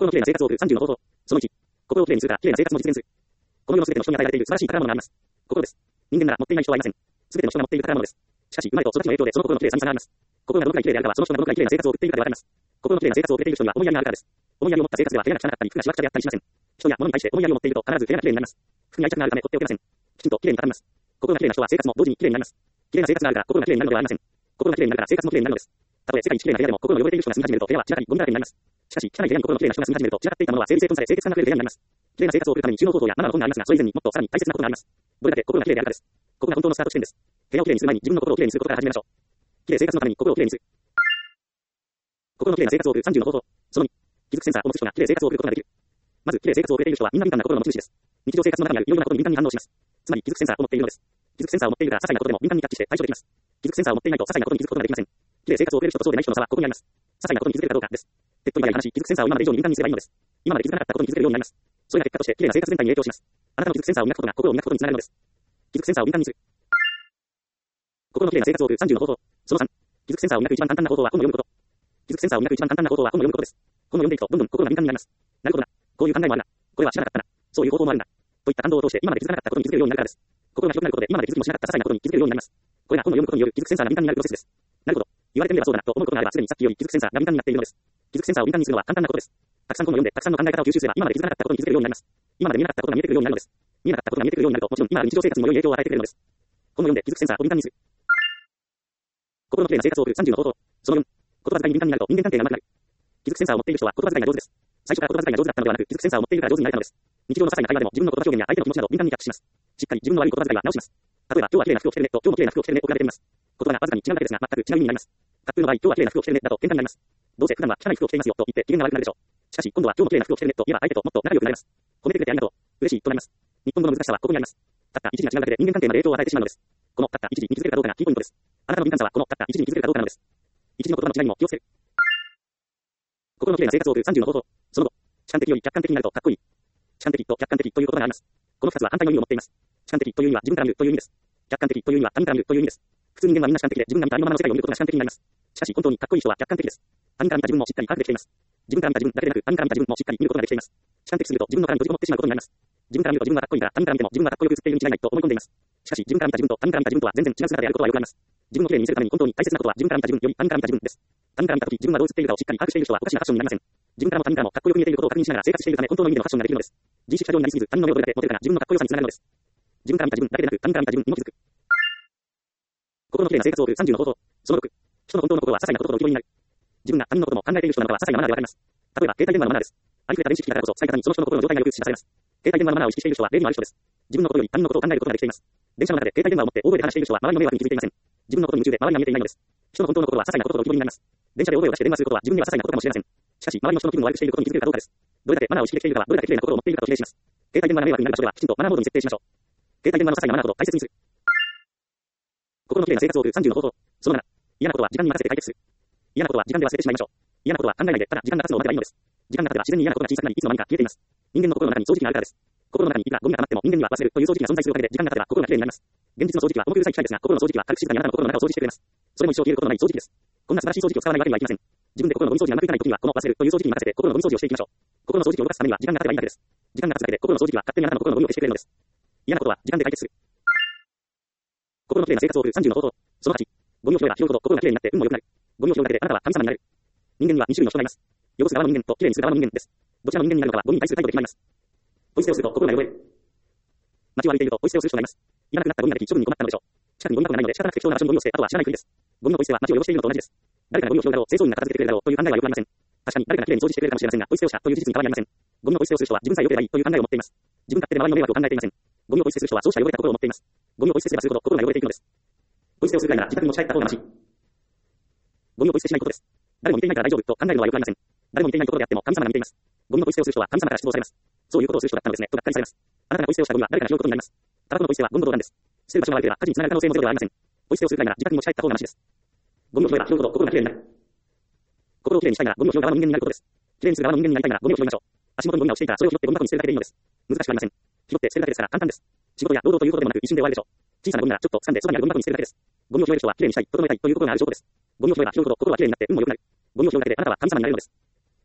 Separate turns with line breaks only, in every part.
心のきれいな生活を送る30の方法。その1、心をきれいにするから、きれいな生活も実現する。この世のすべての人に与えられている素晴らしい宝物があります。心です。人間なら持っていない人はいません。すべての人が持っている宝物です。しかし、生まれと育ちの影響でその心のきれいさに差があります。心がどのくらいきれいであるかは、その人がどのくらいきれいな生活を送っているかでわかります。心のきれいな生活を送っている人には思いやりがあるからです。思いやりを持った生活では、汚く汚かったり、服がしわくちゃであったりしません。人や物に対して思いやりを持っていると、必ず部屋がきれいになります。服に愛着があるため放っておけません。きちんときれいに畳みます。心がきれいな人は生活も同時にきれいになります。きれいな生活があるから心がきれいになるのではありません。心がきれいになるから生活もきれいになるのです。たとえ世界一きれいな部屋でも心の汚れている人が住み始めると部屋は散らかりゴミだらけになります。しかし、汚い部屋に心のきれいな人が住み始めると散らかっていたものは整理整頓され清潔感が増える部屋になります。きれいな生活を送るために収納方法やマナーの本がありますが、それ以前にもっとさらに大切なことがあります。どれだけ心がきれいであるかです。ここが本当のスタート地点です。部屋をきれいにする前に自分の心をきれいにすることから始めましょう。きれい生活のために心をきれいにする。心のきれいな生活を送る30の方法。その2、気づくセンサーを持つ人がきれい生活を送ることができる。まず、きれい生活を送れている人はみんな敏感な心の持ち主です。日常生活の中にあるいろいろなことに敏感に反応します。つまり気づくセンサーを持っているのです。気づくセンサーを持っているから些細なことでも敏感にキャッチして対処できます。気づくセンサーを持っていないと些細なことに気づくことができません。きれい生活を送れる人とそうでない人の差はここにあります。些細なことに気づけるかどうかです。手っ取り早い話、気づくセンサーを今まで以上に敏感にすればいいのです。今まで気づかなかったことに気づけるようになります。それが結果としてきれいな生活全体に影響します。あなたの気づくセンサーを磨くことが心を磨くことにつながるのです。気づくセンサーを敏感にする。心のきれいな生活を送る30の方法。その3、気づくセンサーを磨く一番簡単な方法は本を読むこと。気づくセンサーを磨く一番簡単な方法は本を読むことです。本を読んでいくとどんどん心が敏感になります。なるほどな。こういう考えもあるな。これは知らなかったな。そういう方法もあるんだ。といった感動を通して今まで気づかなかったことに気づけるようになるからです。心が広くなることで今まで気づきもしなかった些細なことに気づけるようになります。これが本を読むことによる気づくセンサーが敏感になるプロセスです。なるほど。言われてみればそうだなと思うことがあればすでにさっきより気づくセンサーが敏感になっているのです。気づくセンサーを敏感にするのは簡単なことです。たくさん本を読んでたくさんの考え方を吸収すれば今まで気づかなかったことに気づけるようになります。今まで見えなかったことが見えてくるようになるのです。見えなかったことが見えてくるようになるともちろん今ある日常生活にも良い影響を与えてくれるのです。本を読んで気づくセンサーを敏感にする。心のきれいな生活を送る30の方法。その4、言葉遣いに敏感になると人間関係が上手くなる。気づくセンサーを持っている人は言葉遣いが上手です。最初から言葉遣いが上手だったのではなく、気づくセンサーを持っているから上手になれたのです。日常の些細な会話でも自分の言葉表現や相手の気持ちなど敏感にキャッチします。しっかり自分の悪い言葉遣いは直します。例えば、今日は綺麗な服を着てるねと、今日も綺麗な服を着てるねと比べてみます。言葉がわずかに違うだけですが、全く違う意味になります。カップルの場合、今日は綺麗な服を着てるねだと喧嘩になります。どうせ普段は汚い服を着ていますよと言って機嫌が悪くなるでしょう。しかし、今度は今日も綺麗な服を着てるねと言えば相手ともっと仲良くなります。褒めてくれてありがとう。嬉しいとなります。日本語の難しさはここにあります。たった一字が違うだけで人間関係まで影響を与えてしまうのです。このたった一字に気づけるかどうかがキーポイントです。あなたの敏感さはこのたった一字に気づけるかどうかなのです。一字の言葉の違いにも気をつける。心のきれいな生活を送る30の方法。その後、主観的より客観的になるとかっこいい。主観的と客観的という言葉があります。この2つは反対の意味を持っています。主観的という意味は自分から見るという意味です。客観的という意味は他人から見るという意味です。普通人間はみんな主観的で自分が見たありのままの世界を見ることが主観的になります。しかし本当にかっこいい人は客観的です。他人から見た自分もしっかり把握できています。自分から見た自分だけでなく他人から見た自分もしっかり見ることができています。主観的すぎると自分の殻に閉じこもってしまうことになります。自分から見ると自分はかっこいいから他人から見ても自分はかっこよく映っているに違いないと思い込んでいます。しかし自分から見た自分と他人から見た自分とは全然違う姿であることはよくあります。自分をきれいに見せるために本当に大切なことは自分から見た自分より他人から見た自分です。他人から見た時自分はどう映っているかをしっかり把握している人はおかしなファッションになりません。自分からも他人からもかっこよく見えていることを確認しながら生活しているため本当の意味でのファッションができるのです。自意識過剰になりすぎず他人の目をどれだけ持てるかが自分のかっこよさにつながるのです。自分から見た自分だけでなく他人から見た自分にも気づく。心のきれいな生活を送る30の方法。その6、人の本当の心は些細なことほど浮き彫りになる。自分が他人のことも考えている人なのかは些細なマナーでわかります。例えば携帯電話のマナーです。ありふれた電子機器だからこそ使い方にその人の心の状態がよく知らされます。携帯電話のマナーを意識している人は礼儀のある人です。自分のことより他人のことを考えることができています。電車の中で携帯電話を持って大声で話している人は周りの迷惑に気づいていません。自分のことに夢中で周りが見えていないのです。人の本当の心は些細なことほど浮き彫りになります。電車で大声を出して電話することは自分には些細なことかもしれません。しかし周りの人の気分を悪くしていることに気づけるかどうかです。どれだけマナーを意識できているかはどれだけ綺麗な心を持っているかと比例します。携帯電話が迷惑になる場所ではきちんとマナーモードに設定しましょう。携帯電話の些細なマナーほど大切にする。心のきれいな生活を送る30の方法。その7、嫌なことは時間に任せて解決する。嫌なことは時間で忘れてしまいましょう。嫌なことは考えないでただ時間が経つのを待てばいいのです。時間が経てば自然に嫌なことが小さくなりいつの間にか消えています。人間の心の中に掃除機があるからです。心の中にいくらゴミが溜まっても人間には忘れるという掃除機が存在するおかげで時間が経てば心がきれいになります。現実の掃除機は重くうるさい機械ですが心の掃除機は軽く静かにあなたの心の中を掃除してくれます。それも一生消えることのない掃除機です。こんな素晴らしい掃除機を使わないわけにはいきません。自分で心のゴミ掃除がうまくいかない時にはこの忘れるという掃除機に任せて心のゴミ掃除をしていきましょう。心の掃除機を動かすためには時間が経てばいいだけです。時間が経つだけで心の掃除機は勝手にあなたの心のゴミを消してくれるのです。嫌なことは時間で解決する。心のきれいな生活を送る30の方法。その8、ゴミを拾えば拾うほど心がきれいになって運も良くなる。ゴミを拾うだけであなたは神様になる。人間には2種類の人がいます。汚す側の人間ときれいにする側の人間です。どちらの人間になるのかはゴミに対する態度で決まります。ポイ捨てをすると心が汚れる。街を歩いているとポイ捨てをする人がいます。いらなくなったゴミができ処分に困ったのでしょう。近くにゴミ箱がないので仕方なく適当な場所にゴミを捨て、あとは知らないふりです。ゴミのポイ捨ては街を汚しているのと同じです。誰かがゴミを拾うだろう、清掃員が片付けてくれるだろうという考えはよくありません。確かに誰かがきれいに掃除してくれるかもしれませんが、ポイ捨てをしたという事実に変わりありません。ゴミのポイ捨てをする人は自分さえ良ければいいという考えを持っています。自分勝手で周りの迷惑を考えていません。ゴミをポイ捨てする人はそうした汚れた心を持っています。ゴミをポイ捨てすればするほど心が汚れていくのです。ポイ捨てをするぐらいなら自宅に持ち帰った方がマシ。ゴミをポイ捨てしないことです。誰も見ていないから大丈夫と考えるのはよくありません。誰も見ていないところであっても神様が見ています。ゴミのポイ捨てをする人は神様から出動されます。そういうことをする人だったのですねとがっかりされます。あなたがポイ捨てをしたゴミは誰かが拾うことになります。タバコのポイ捨てはゴミの道なんです。捨てる場所が悪ければ火事につながる可能性もゼロではありません。ポイ捨てをするくらいなら自宅に持ち帰った方がマシです。ゴミを拾えば拾うほど心がきれいになる。心をきれいにしたいならゴミを拾う側の人間になることです。きれいにする側の人間になりたいならゴミを拾いましょう。足元にゴミが落ちていたらそれを拾ってゴミ箱に捨てるだけでいいのです。難しくありません。拾って捨てるだけですから簡単です。仕事や労働ということでもなく一瞬で終わるでしょう。小さなゴミならちょっと掴んでそばにあるゴミ箱に捨てるだけです。ゴミを拾える人はきれいにしたい、整えたいという心がある証拠です。ゴミを拾えば拾うほど心がきれいになって運も良くなる。ゴミを拾うだけであなたは神様になれるのです。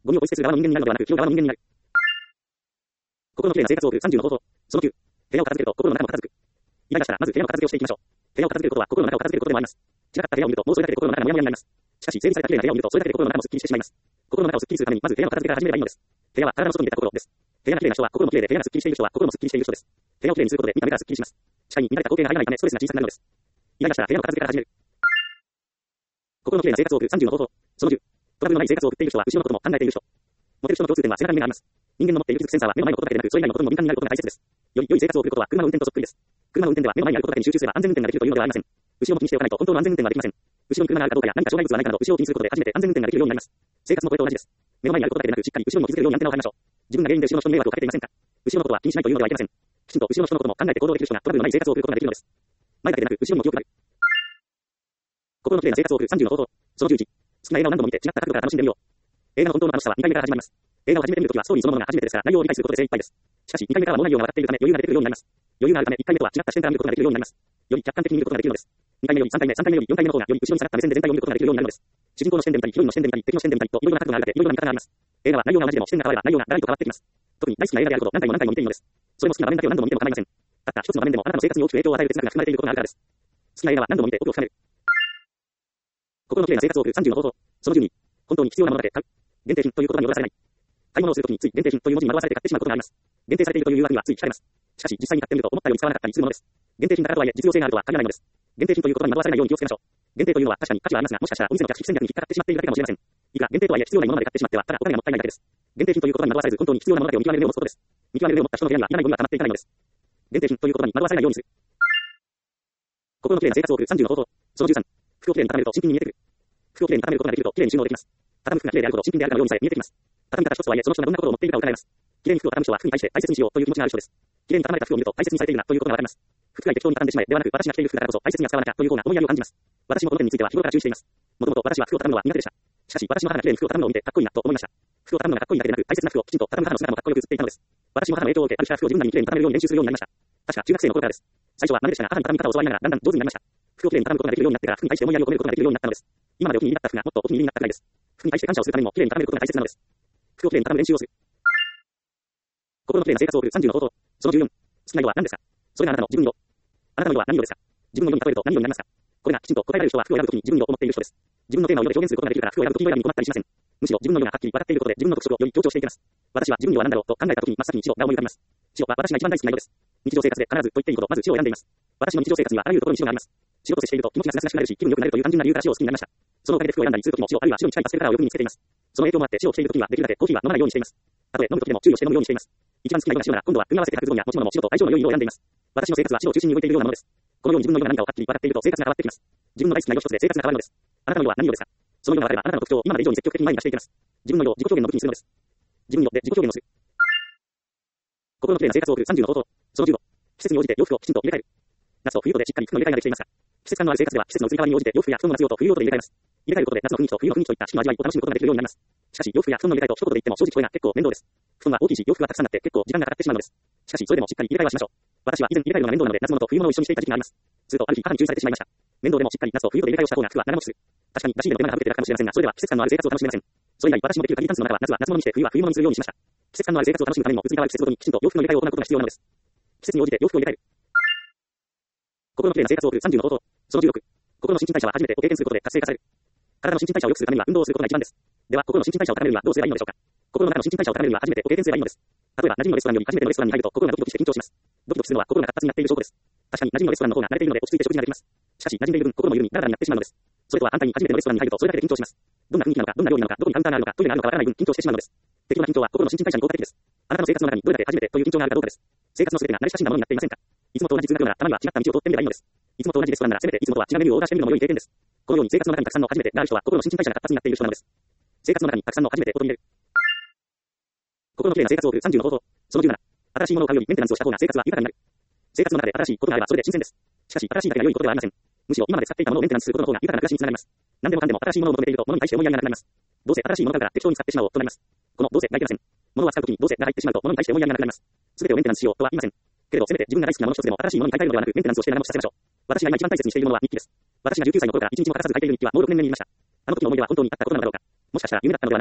ゴミをポイ捨てする側の人間になるのではなく、拾う側の人間になる。心のきれいな生活を送る30の方法。その9。部屋を片付けると心の中も片付く。イライラしたら、まず部屋の片付けをしていきましょう。部屋を片付けることは心の中を片付けることでもあります。散らかった部屋を見ると、もうそれだけで心の中がモヤモヤになります。しかし、整理されたきれいな部屋を見ると、それだけで心の中もすっきりしてしまいます。心の中をすっきりするために、まず部屋の片付けから始めればいいのです。部屋は体の外に出た心です。部屋がきれいな人は心もきれいで、部屋がすっきりしている人は心もすっきりしている人です。部屋をきれいにすることで見た目がすっきりします。視界に見られた光景が入らないため、ストレスが小さくなるのです。イライラしたら部屋の片付けから始める。心のきれいな生活を送る30の方法。その10。トラブルのない生活を送っている人は後ろのことも考えている人。モテる人の共通点は背中に目があります。人間の持っている気づくセンサーは目の前のことだけでなく、それ以外のことにも敏感になることが大切です。より良い生活を送ることは車の運転とそっくりです。車の運転では目の前にあることだけに集中すれば安全運転ができるというのではありません。後ろも気にしておかないと本当の安全運転はできません。後ろに車があるかどうかや何か障害物がないかなど後ろを気にすることで初めて安全運転ができるようになります。生活の声と同じです。目の前にあることだけでなく、しっかり後ろにも気づけるようにアンテナを張りましょう。自分が原因で後ろの人に迷惑をかけていませんか？後ろのことは気にしないというのではいけません。きちんと後ろの人のことも考えて行動できる人がトラブルのない生活を送ることができるのです。前だけでなく後ろにも気を配る。心のきれいな生活を送る30の方法。その11。好きな映画を何度も見て違った角度から楽しんでみよう。映画の本当の楽しさは2回目から始まります。映画を始めてみるときはストーリーそのものが初めてですから内容を理解することで精一杯です。しかし2回目からはもう内容が分かっているため余裕が出てくるようになります。余裕があるため1回目とは違った視点から見ることができるようになります。より客観的に見ることができるのです。2回目より3回目、3回目より4回目の方がより後ろに下がった目線で全体を見ることができるようになるのです。主人公の視点で見たり、ヒロインの視点で見たり、敵の視点で見たりといろいろな角度があるだけいろいろな見方があります。映画は内容が同じでも視点が変われば内容がガラリと変わってきます。特に大好きな映画であることを何回も何回も見ているのです。それも好きな場面だけを何度も見ても構いません。たった一つの場面でもあなたの生活に大きく影響を与える哲学が含まれていることがあるからです。好きな映画は何度も見て奥を深める。心のきれいな生活を送る30の方法。その12。本当に必要なものだけ買う。限定品という言葉に踊らされない。買い物をするときについ限定品という文字に惑わされて買ってしまうことがあります。限定されているという誘惑にはつい惹かれます。しかし実際に買ってみると思ったように使わなかったりするものです。限定品だからとはいえ実用性があるとは限らないのです。限定品という言葉に惑わされないように気をつけましょう。限定というのは確かに価値はありますが、もしかしたらお店の客引き戦略に引っかかってしまっているだけかもしれません。いくら限定とはいえ必要ないものまで買ってしまってはただお金がもったいないだけです。限定品という言葉に惑わされず本当に必要なものだけを見極める目を持つことです。見極める目を持った人の部屋にはいらないゴミが溜まっていかないのです。限定品という言葉に惑わされないようにする。心のきれいな生活を送る30の方法。その13。服をきれいに畳めると新品に見えてくる。服をきれいに畳めることができるときれいに収納できます。畳む服がきれいであるほど新品であるかのようにさえ見えてきます。畳み方一つとはいえその人がどんなことを思っているかを伺います。きれいに服を畳む人は服に対して大切にしようという気持ちがある人です。きれいに畳まれた服を見ると大切にされているなということがわかります。服が適当に畳んでしまえではなく、私が着ている服だからこそ大切に扱わなきゃという方が思いやりを感じます。私もこの点については日頃から注意しています。もともと私は服を畳むのは苦手でした。しかし私の母がきれいに服を畳むのを見てかっこいいなと思いました。服を畳むのがかっこいいだけでなく、大切な服をきちんと畳む母の姿もかっこよく映っていたのです。私も母の影響を受け、ある日から服を自分なりにきれいに畳めるように練習するようになりました。確か中学生の頃からです。最初は豆でしたが、母に畳み方を教わりながらだんだん上手になりました。服をきれいに畳むことができるようになってから服に対して思いやりを込めることができるようになったのです。今までお気に入りだった服がもっとお気に入りになったくらいです。服に対して感謝をするためにもきれいに畳めることが大切なのです。服をきれいに畳む練習をする。心のきれいな生活を送る30の方法。その14。好きな色は何ですか？それがあなたの自分色。あなたの色は何色ですか？自分の色に例えると何色になりますか？これがきちんと答えられる人は服を選ぶときに自分の色を持っている人です。自分のテーマを色で表現することができるから服を選ぶときの色に困ったりしません。むしろ自分の色がはっきり分かっていることで自分の特色をより強調していけます。私は自分の色は何だろうと考えたときに真っ先に白が思い浮かびます。白は私が一番大好きな色です。日常生活で必ずと言っていいほどまず白を選んでいます。私の日常生活にはあらゆるところに白があります。白と接していると気持ちがすがすがしくなるし気分良くなるという単純な理由から白を好きになりました。そのおかげで服を選んだりするときも白あるいは白に近いパステルカラーをよく見つけています。その影響もあって白を着ているときにはできるだけコーヒーは飲まないようにしています。たとえ飲むときでも注意をして飲むようにしています。一番好きな色が白なら今度は組み合わせて履くズボンや持ち物も白と相性の良い色を選んでいます。私の生活は白を中心に動いているようなものです。このように自分の色が何かをはっきり分かっていると生活が変わってきます。自分の大好きな色一つで生活が変わるのです。あなたの色は何色ですか？その色が分かればあなたの特徴を今まで以上に積極的に前に出していけます。自分の色を自己表現の武器にするのです。自分の色で自己表現をする。心のきれいな生活を送る30の方法。その15。季節に応じて洋服をきちんと入れ替える。夏と冬とでしっかり服の入れ替えができていますが、季節感のある生活では季節の移り変わりに応じて洋服や布団の夏用と冬用とで入れ替えます。入れ替えることで夏の雰囲気と冬の雰囲気といった四季の味わいを楽しむことができるようになります。しかし洋服や布団の入れ替えと一言で言っても正直これが結構面倒です。布団は大きいし洋服がたくさんあって結構時間がかかってしまうのです。しかしそれでもしっかり入れ替えはしましょう。私は以前入れ替えるのが面倒なので夏物と冬物を一緒にしていた時期があります。するとある日母に注意されてしまいました。面倒でもしっかり夏と冬とで入れ替えをした方が服は長持ちする。確かに出し入れの手間が省けて楽かもしれませんが、それでは季節感のある生活を楽しめません。それ以外私もできる限りタンスの中は夏は夏物にして冬は冬物にするようにしました。季節感のある生活を楽しむためにも移り変わる季節ごとにきちんと洋服の入れ替えを行うことが必要なのです。季節に応じて洋服を入れ替える。心のきれいな生活を送る30の方法。その16。心の新陳代謝は初めてを経験することで活性化される。体の新陳代謝を良くするためには運動をすることが一番です。では心の新陳代謝を高めるにはどうすればいいのでしょうか。心の中の新陳代謝を高めるには初めてを経験すればいいのです。例えば馴染みのレストランより初めてのレストランに入ると心がドキドキして緊張します。ドキドキするのは心が活発になっている証拠です。確かに馴染みのレストランの方が慣れているので落ち着いて食事ができます。しかし馴染んでいる分心も緩みダラダラになってしまうのです。それとは反対に初めてのレストランに入るとそれだけで緊張します。どんな雰囲気なのか、どんな料理なのか、どこにカウンターがあるのか、トイレがあるのかわからない分緊張してしまうのです。適当な緊張は心の新陳代謝に効果的です。あなたの生活の中にどれだけ初めてという緊張があるかどうかです。生活の全てが慣れ親しんだものになっていませんか？いつもと同じ通学路ならたまには違った道を通ってみればいいのです。いつもと同じレストランならせめていつもとは違うメニューをオーダーしてみるのも良い経験です。このように生活の中にたくさんの初めてがある人は心の新陳代謝が活発になっている人なのです。生活の中にたくさんの初めてを取り入れる。心のきれいな生活を送る30の方法。その17。新しいものを買うよりメンテナンスをした方が生活は豊かになる。生活の中で新しいことがあればそれで新鮮です。しかし新しいだけが良いことではありません。むしろ今まで使っていたものをメンテナンスすることの方が豊かな暮らしにつながります。何でもかんでも新しいものを求めていると物に対して思いやりがなくなります。どうせ新しいものだから適当に使ってしまおうとなります。このどうせがいけません。物は使うときにどうせが入ってしまうと物に対して思いやりがなくなります。すべてをメンテナンスしようとは言いません。けれどせめて自分が大好きなもの一つでも新しいものに変えたいのではなくメンテナンスをして長持ちさせましょう。私が今一番大切にしているものは日記です。私が19歳の頃から一日も欠かさず書いている日記はもう6年目になりました。あの時の思い出は本当にあったことなのだろうか。もしかしたら夢だったのではないか。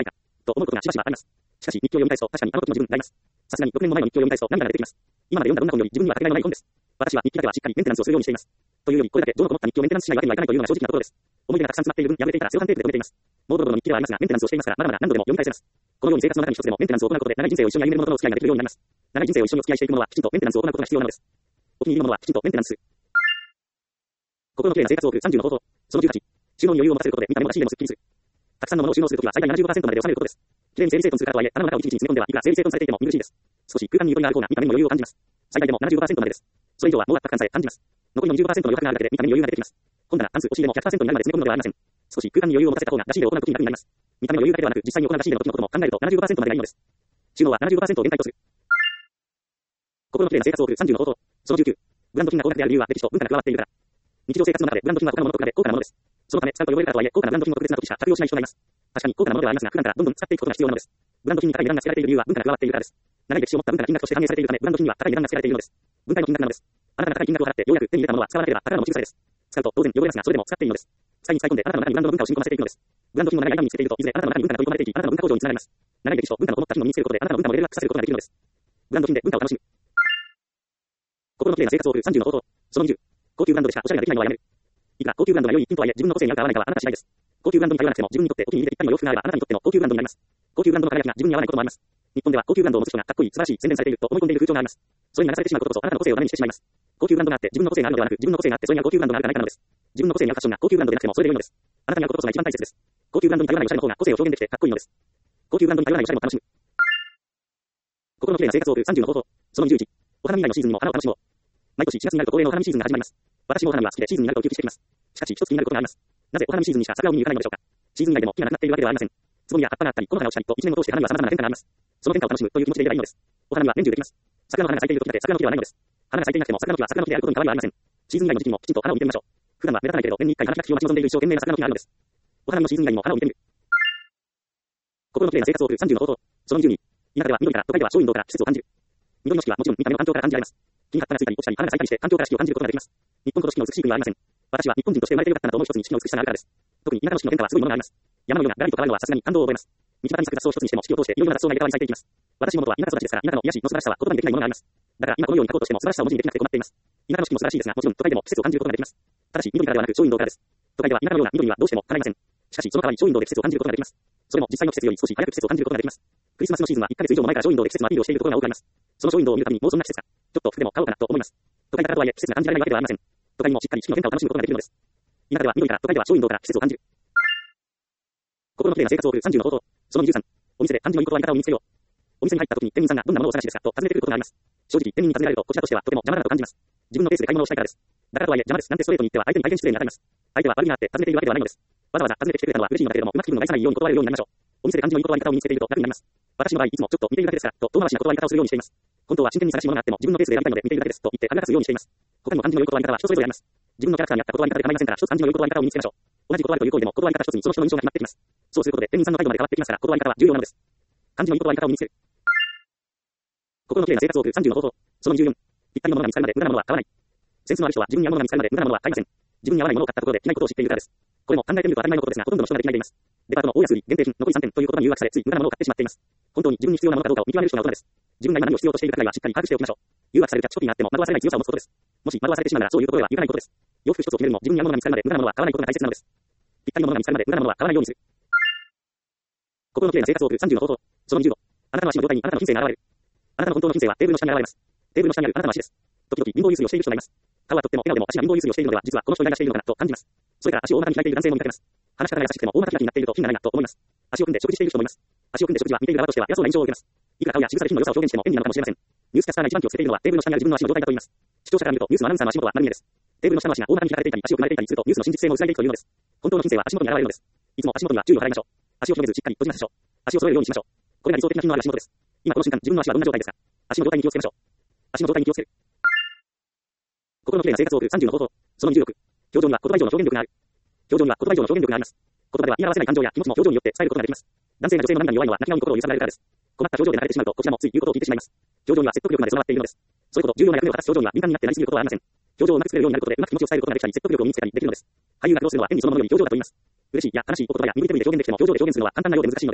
と思うことがしばしばあります。しかし、日記を読み返すと、確かにあの時の自分になります。さすがに6年も前の日記を読み返すと涙が出てきます。今まで読んだどんな本より自分にはかけがえのない本です。私は日記だけはしっかりメンテナンスをするようにしています。というより、これだけ情のこもった日記をメンテナンスしないわけにはいかないというのが正直なところです。思い出がたくさん詰まっている分、破れていたらセロハンテープで留めています。もうボロボロの日記ではありますが、メンテナンスをしていますから、まだまだ何度でも読み返せます。このように生活の中に一つでもメンテナンスを行うことで、長い人生を一緒に歩める者とのお付き合いができるようになります。長い人生を一緒にお付き合いしていく者は、きちんとメンテナンスを行うことが必要なのです。お気に入りのものは、きちんとメンテナンス。心のきれいな生活を送る30の方法。その18。収納に余裕を持たせることで、見た目も足でもスッキリする。たくさんのものを収納するときは最大 75% までで収めることです。きれいに整理整頓するからとはいえ、あなたの中を一日に詰め込んではいくら整理整頓されていても見苦しいです。少し空間にゆとりがある方が見た目にも余裕を感じます。最大でも 75% までです。それ以上はもう圧迫感さえ感じます。残りの 20% の余白があるだけで見た目に余裕が出てきます。本棚、関数、押し入れも 100% になるまで詰め込むのではありません。少し空間に余裕を持たせた方が出し入れを行うときに楽になります。見た目の余裕だけではなく、実際に行う出し入れの時のことも考えると 75% までがいいのです。収納は 75% を限界とする。心のきれいな生活を送る30の方法。その19。ブランド品が高額である理由は歴史と文化が加わっているから。日常生活の中でブランド品は他のものと比べ高価なものです。そのため使うと汚れるからとはいえ、高価なブランド品を特別な時しか着用しない人がいます。確かに高価なものではありますが、普段からどんどん使っていくことが必要なのです。ブランド品に高い値段がつけられている理由は文化が加わっているからです。長い歴史を持った文化が金額として反映されているため、ブランド品には高い値段がつけられているのです。文化の金額なのです。あなたが高い金額を払ってようやく手に入れたものは使わなければ宝の持ち腐れです。使うと当然汚れますが、それでも使っていいのです。使いに使い込んであなたの中にブランドの文化を染み込ませていくのです。ブランド品を長い間につけていると、いずれあなたの中に文化が取り込まれていき、あなたの文化向上につながります。長い歴史と文化のこもった品を身につけることで、あなたの文化もレベルアップさせることができるのです。ブランド品で文化を楽しむ。心のきれいな生活を送る30の方法。その20。高級ブランドでしかおしゃれができないのはやめる。いくら高級ブランドが良い一品とはいえ、自分の個性に合うか合わないかはあなた次第です。高級ブランドに頼らなくても、自分にとってお気に入りでぴったりの洋服があれば、あなたにとっての高級ブランドになります。高級ブランドの輝きが自分に合わないこともあります。日本では高級ブランドを持つ人がかっこいい、素晴らしい、宣伝されていると思い込んでいる風潮があります。それに流されてしまうことこそ、あなたの個性をダメにしてしまいます。高級ブランドがあって自分の個性があるのではなく、自分の個性があってそれに合う高級ブランドがあるかないかなのです。自分の個性に合うファッションが高級ブランドでなくてもそれで良いのです。あなたに合うことこそが一番大切です。高級ブランドに頼らないおしゃれの方が個性を表現できてかっこいいのです。高級ブランドに頼らないおしゃれも楽しむ。心のきれいな生活を送る30の方法。その21。お花見以外のシーズンにも花を楽しもう。毎年4月になると恒例のお花見シーズンが始まります。私もお花見は好きでシーズンになるとウキウキしてきます。しかし一つ気になることがあります。なぜお花見シーズンにしか桜を見に行かないのでしょうか。シーズン以外でも木がなくなっているわけではありません。つぼみや葉っぱがあったり、木の花をしたりと一年を通して花には様々な変化があります。その変化を楽しむという気持ちでいればいいのです。お花見は年中できます。桜の花が咲いている時だけ桜の木ではないのです。花が咲いていなくても桜の木は桜の木であることに変わりはありません。シーズン以外の時期にもきちんと花を見てみましょう。普段は目立たないけれど年に1回花開きを待ち望んでいる一生懸命な桜の木があるのです。お花見のシーズン以外にも花を見てみる。心のきれいな生活を送る30の方法。その22。田舎では緑から、都会ではショーウィンドウから季節を感じる。緑の四季はもちろん見た目の環境から感じられます。木に葉っぱがついたり落ちたり花が咲いたりして環境から四季を感じることができます。日本この四季の美しい国はありません。私は日本人として生まれてよかったなと思う一つに四季の美しさがあるからです。特に田舎の四季の変化はすごいものがあります。山のようなガラリと変わるのはさすがに感動を覚えます。道端に咲く雑草一つにしても四季を通していろいろな雑草が入れ替わり咲いていきます。私の元は田舎育ちですから、田舎の癒しの素晴らしさは言葉にできないものがあります。だから今このように書こうとしても素晴らしさを文字にできなくて困っています。田舎の四季も素晴らしいですが、もちろん都会でも季節を感じることができます。ただし緑からではなくショーウィンドウからです。都会では田舎のような緑はどうしても叶いません。しかしその代わりショーウィンドウで季節を感じることができます。それも実際の季節より少し早く季節を感じることができます。クリスマスのシーズンは1ヶ月以上も前からショーウィンドウで季節のアピールをしているところが多くあります。そのショーウィンドウを見るたびにもうそんな季節がちょっと服でも買おうかなと思います。都会だからとはいえ季節が感じられないわけではありません。都会にもしっかり四季の変化を楽しむことができるのです。田舎では緑から、都会ではショーウィンドウから季節を感じる。心のきれいな生活を送る30の方法。その23。お店で感じのいい言葉や言い方を見つけよう。お店に入った時に店員さんがどんなものをお探しですかと尋ねてくることがあります。正直店員に尋ねられるとこちらとしてはとても邪魔だなと感じます。自分のペースで買い物をしたいからです。だからとはいえ邪魔ですなんてストレートに言っては相手に大変失礼に当たります。相手は悪気があって尋ねているわけではないのです。わざわざ尋ねてきてくれたのは嬉しいのだけれども、うまく気分を害さないように断れるようになりましょう。お店で感じのいい言葉や言い方を身につけていると楽になります。私の場合いつもちょっと見ているだけですからと遠回しな言葉や言い方をするようにしています。本当は真剣に探し物があっても自分のペースで選びたいので見ているだけですと言って考え出すようにしています。他にも感じの良い言葉や言い方は人それぞれあります。自分のキャラクターに合った言葉や言い方で構いませんから一つ感じの良い言葉や言い方を身につけましょう。同じ言葉という行為でも言葉や言い方一つにその人の印象が決まってきます。そうすることで店員さんの態度まで変わってきますから言葉や言い方は重要なのです。感じのいい言葉や言い方を身につける。心のきれいな生活を送る30の方法。その24。ぴったりのものが見つかるまで無駄なものは買わない。センスのある人は自分に合うものが見つかるまで無駄なものは買いません。自分に合わないものを買ったところで着ないことを知っているからです。これも考えてみると当たり前のことですが、ほとんどの人ができないでいます。デパートの大安売り、限定品、残り3点という言葉に誘惑され、つい無駄なものを買ってしまっています。本当に自分に必要なものかどうかを見極める人が大人です。自分が今何を必要としているかぐらいはしっかり把握しておきましょう。誘惑されるキャッチコピーがあっても惑わされない強さを持つことです。もし惑わされてしまうならそういうところではゆがないことです。洋服一つを決めるのも自分に合うものが見つかるまで無駄なものは買わないことが大切なのです。ぴったりのものが見つかるまで無駄なものは買わないようにする。心のきれいな生活を送る30の方法。その25。あなたの足の状態にあなたの品性が現れる。あなたの本当の品性はテーブルの下に現れます。テーブルの下にあるあなたの足です。時々貧乏ゆすりをしている人がいます。顔はとっても笑顔でも足が貧乏ゆすりをしているのでは実はこの人がいらしているのかなと感じます。それから足を大股に開いている男性も見かけます。話し方が優しくても大股開きになっていると品がないなと思います。足を組んで食事している人もいます。足を組んで食事は見ている側としては偉そうな印象を受けます。いくら顔や仕草で品の良さを表現しても便利なのかもしれません。ニュースキャスターが一番気をつけているのはテーブルの下にある自分の足の状態だと言います。視聴者から見るとニュースのアナウンサーの足元は丸見えです。テーブルの下の足が大股に開かれていたり足を組まれていたりするとニュースの真実性も薄らいでいくというのです。本当の品性は足元に現れるのです。いつも足元には注意を払いましょう。足を広げずしっかり閉じましょう。足を揃えるようにしましょう。これが理想的な品のある足元です。今この瞬間自分の足はどんな状態ですか。足の状態に気をつけましょう。足の状態に気をつける。心のきれいな生活を送る30の方法。その26。表情には言葉以上の表現力がある。表情には言葉以上の表現力があります。言葉では言い表せない感情や気持ちも表情によって伝えることができます。男性が女性の涙に弱いのは泣き顔に心を揺さぶられるからです。困った表情で泣いてしまうとこちらもつい言うことを聞いてしまいます。表情には説得力まで備わっているのです。それほど重要な役目を果たす表情には敏感になってなりすぎることはありません。表情をうまく作れるようになることでうまく気持ちを伝えることができたり説得力を身につけたりできるのです。俳優が苦労するのは演技そのものより表情だと言います。嬉しいや悲しいことや身振り手振りで表現できても表情で表現するのは簡単なようで難しいのです。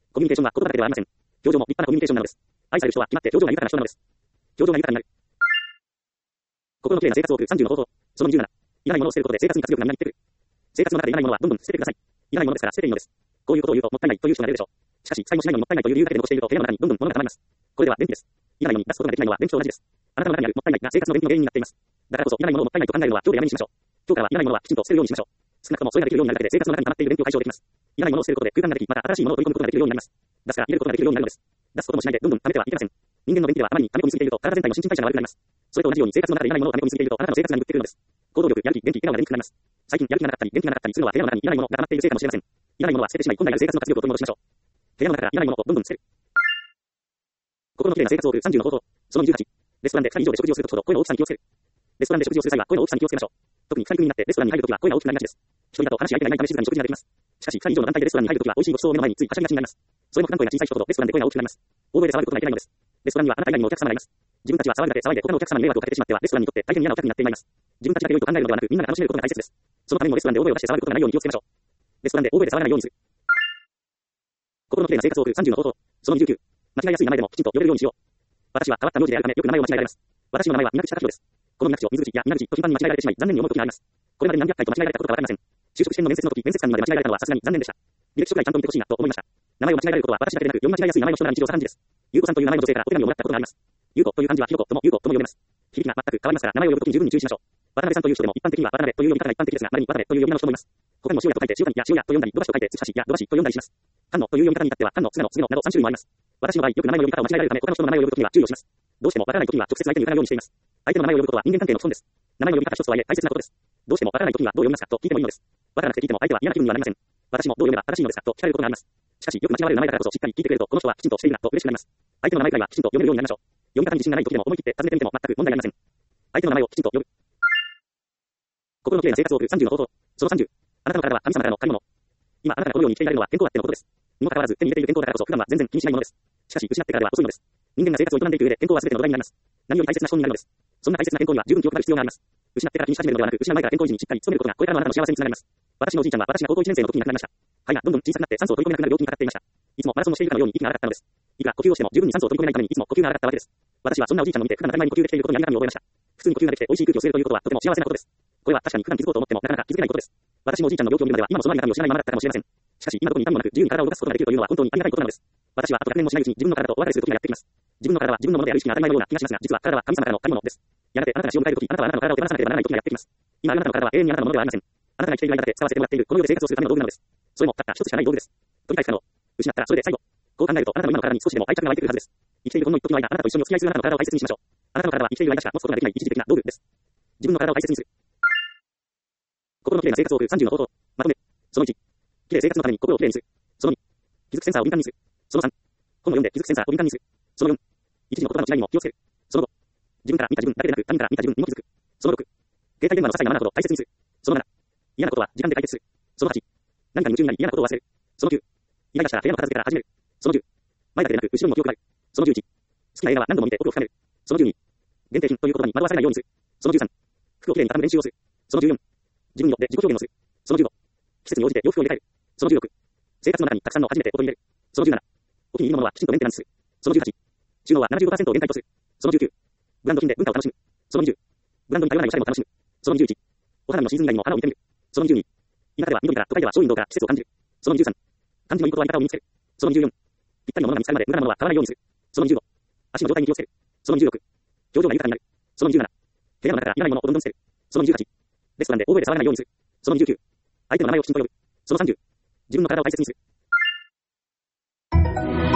コミュニケーションは言葉だけではありません。表情も立派なコミュニケーションなのです。愛される人は決まって表情が豊かな人なのです。表情が豊かになる。心のきれいな生活を送る30の方法。その27。いらないものを捨てることで生活に活力がみなぎってくる。生活の中でいらないものはどんどん捨ててください。いらないものですから捨てていいのです。こういうことを言うともったいないという人が出るでしょう。しかし、使いもしないのにもったいないという理由だけで残していると部屋の中にどんどん物が溜まります。これでは電気です。いらないのに出すことができないのは電気と同じです。あなたの中にあるもったいないが生活の電気の原因になっています。だからこそいらないものをもったいないと考えるのは今日でやめにしましょう。今日からはいらないものはきちんと捨てるようにしましょう。少なくともそれができるようになるだけで生活の中に溜まっている電気を解消できます。いらないものを捨てることで空間ができ、また新しいものを取り込むことができるようになります。出すから入れることができるようになるのです。出すこともしないでどんどん溜めてはいけません。人間の電気ではあまりに溜め込みすぎていると体全体の新陳代謝が悪くなります。それと同じように生活の中でいらないものを溜め込みすぎているとあなたの生活が鈍ってくるのです。行動力、やる気、元気、笑顔が出にくくなります。最近やる気がなかったり元気がなかったりするのは部屋の中にいらないものが溜まっているせいかもしれません。いらないものは捨ててしまい本来ある生活の活力を取り戻しましょう。部屋の中からいらないものをどんどん捨てる。心のきれいな生活を送る30の方法。その28。レストランで2人以上で食事をするときほど声の大きさに気をつける。レストランで食事をする際は声の大きさに気をつけましょう。特に2人組になってレストランに入るときは声が大きくなりがちです。一人だと話し相手がいないため静かに食事ができます。しかし2人以上の団体でレストランに入るときは美味しいごちそうを目の前についはしゃぎがちになります。それも普段声が小さい人ほどレストランで声が大きくなります。大声で騒ぐことがいけないのです。レストランにはあなた以外にもお客様がいます。自分たちは騒いだけ騒いで他のお客様に迷惑をかけてしまってはレストランにとって大変嫌なお客になってまいります。自分たちだけ良いと考えるのではなくみんなが楽しめることが大切です。そのためにもレストランで大声を出して騒ぐことがないように気をつけましょう。レストランで大声で騒がないようにする。心のきれいな生活を送る30の方法。その29。間違いやすい名前でもきちんと呼べるようにしよう。私は変わった名字であるためよく名前を間違えられます。私の名前は稲口隆弘です。この稲口を水口や稲口と頻繁に間違えられてしまい残念に思う時があります。これまで何百回と間違えられたことがわかりません。就職試験の面接の時面接官にまで間違えられたのはさすがに残念でした。履歴書くらいちゃんと見てほしいなと思いました。名前を間違えられることは私だけでなく読み間違いやすい名前の人なら日常茶飯事です。ゆうこさんという名前の女性からお手紙をもらったことがあります。ゆうこという漢字はひろこともゆうことも読めます。響きが全く変わりますから名前を呼ぶときに十分に注意しましょう。渡辺さんという人でも一般的には渡辺という呼び方が一般的ですが、まれに渡辺という呼び名の人もいます。他にも塩屋と書いて塩谷や塩屋と読んだり、土橋と書いて土橋や土橋と読んだりします。菅野という読み方に至っては菅野、菅野、菅野など3種類もあります。私の場合、よく名前の呼び方を間違えられるため、他の人の名前を呼ぶときには注意をします。どうしてもわからないときには直接相手に伺うようにしています。相手の名前を呼ぶことは人間関係の基本です。名前の呼び方一つとはいえ大切なことです。どうしてもわからないときにはどう読みますかと聞いてもいいのです。わからなくて聞いても相手は嫌な気分にはなりません。私もどう読めば正しいのですかと聞かれることがあります。しかしよく間違われる名前だからこそしっかり聞いてくれるとこの人はきちんとしているなと嬉しくなります。相手の名前くらいはきちんと読めるようになりましょう。読み方に自信がないときでも思い切って尋ねてみても全く問題ありません。相手の名前をきちんと呼ぶ。心のきれいな生活を送る30の方法。その30。あなたの体は神様からの借り物。今あなたがこのように生きていられるのは健康あってのことです。にもかかわらず手に入れている健康だからこそ普段は全然気にしないものです。しかし失ってからでは遅いのです。人間が生活を営んでいく上で健康は全ての土台になります。何より大切な資本になるのです。そんな大切な健康には十分気を配る必要があります。失ってから気にし始めるのではなく、失う前から健康維持にしっかり努めることがこれからのあなたの幸せにつながります。私のおじいちゃんは私が高校1年生の時に亡くなりました。肺がどんどん小さくなって酸素を取り込めなくなる病気にかかっていました。いつもマラソンをしているかのように息が荒かったのです。いくら呼吸をしても十分に酸素を取り込めないためにいつも呼吸が荒かったわけです。私はそんなおじいちゃんを見て普段当たり前に呼吸できていることにありがたみを覚えました。普通に呼吸ができて美味しい空気を吸えるということはとても幸せなことです。これは確かに普段気づこうと思ってもなかなか気づけないことです。私もおじいちゃんの病気を見るまでは今もそのありがたみを知らないままだったかもしれません。しかし今どこにいたのもなく自由に体を動かすことができるというのは本当にありがたいことなのです。私はあと100年もしないうちに自分の体とお別れする時がやってきます。自分の体は自分のものである意識が当たり前のような気がしますが、実は体は神様からの借り物です。やがてあなたが死を迎える時、あなたはあなたの体を手放さなければならない時がやってきます。今あなたの体は永遠にあなたのものではありません。あなたが生きている間だけ使わせてもらっているこの世で生活をするための道具なのです。それもたった一つしかない道具です。取り返す可能。失ったらそれで最後。こう考えるとあなたの今の体に少しでも愛着が湧いてくるはずです。生きているほんの一時の間、あなたと一緒にお付き合いするあなたの体を大切にしましょう。あなたの体は生きている間しか持つことができない一時的な道具です。自分の体を大切にする。心のきれいな生活を送る30の方法。まとめ。その1。きれい生活のために心をきれいにする。その2。気づくセンサーを敏感にする。その3。本を読んで気づくセンサーを敏感にする。その4。一時の言葉の違いにも気をつける。その5。自分から見た自分だけでなく他人から見た自分にも気づく。その6。携帯電話の些細なマナーほど大切にする。その7。嫌なことは時間で解決する。その8。何かに夢中になり嫌なことを忘れる。その9。イライラしたら部屋の片付けから始める。その10。前だけでなく後ろにも気を配る。その11。好きな映画は何度も見て奥を深める。その12。限定品という言葉に惑わされないようにする。その13。服をきれいに畳む練習をする。その14。自分によって自己表現をする。その15。季節に応じて洋服を入れ替える。その16。生活の中にたくさんの初めてを取り入れる。その17。お気に入りのものはきちんとメンテナンスする。その18。収納は 75% を限界とする。その19。ブランド品で文化を楽しむ。その20。ブランドに頼らないおしゃれも楽しむ。その21。お花見のシーズン以外にも花を見てみる。その22。田舎では緑から都会ではショーウィンドウから季節を感じる。その23。漢字の言い方は言い方を身につける。その24。ぴったりのものが見つかるまで無駄なものは買わないようにする。その25。足の状態に気をつける。その26。表情が豊かになる。その27。部屋の中からいらないものをどんどん捨てる。その28。レストランで大声で騒がないようにする。その29。相手の名前をきちんと呼ぶ。その30。自分の体を大切にする。